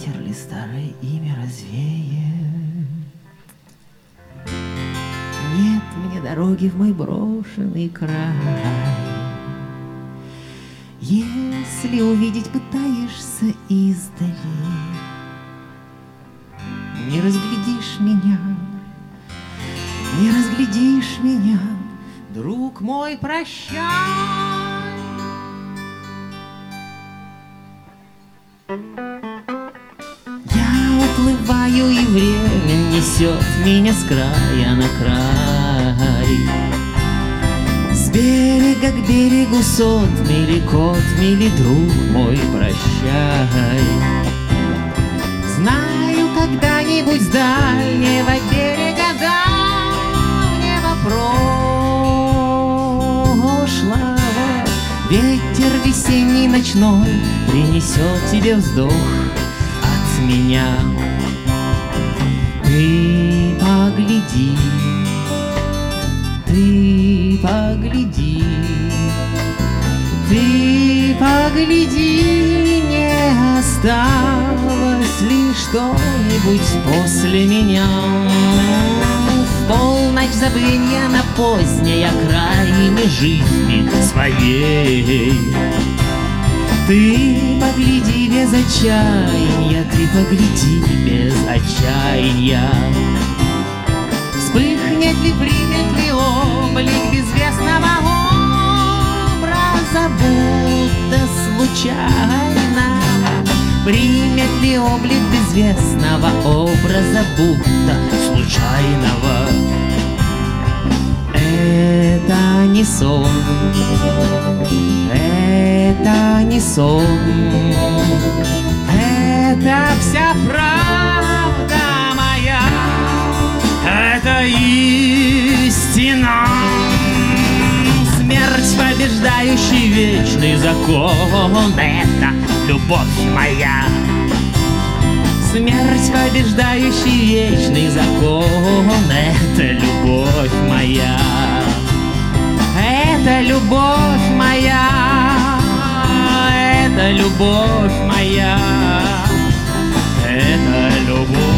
ветер ли старое имя развеет? Нет мне дороги в мой брошенный край. Если увидеть пытаешься издали, не разглядишь меня, не разглядишь меня, друг мой, прощай. Я уплываю, и время несет меня с края на край. С берега к берегу сот мили, кот мили, друг мой, прощай. Знаю, когда-нибудь с дальнего берега давнего прошлого ветер весенний ночной принесет тебе вздох от меня. Ты погляди, ты погляди, ты погляди, не осталось ли что-нибудь после меня. В полночь забвенья на поздней окраине жизни своей. Ты погляди без отчаяния, ты погляди без отчаяния. Вспыхнет ли, примет ли облик безвестного образа, будто случайно? Примет ли облик безвестного образа, будто случайного? Это не сон, это не сон, это вся правда моя, это истина. Смерть, побеждающий вечный закон, это любовь моя. Смерть, побеждающий вечный закон, это любовь моя. Это любовь моя, это любовь моя, это любовь.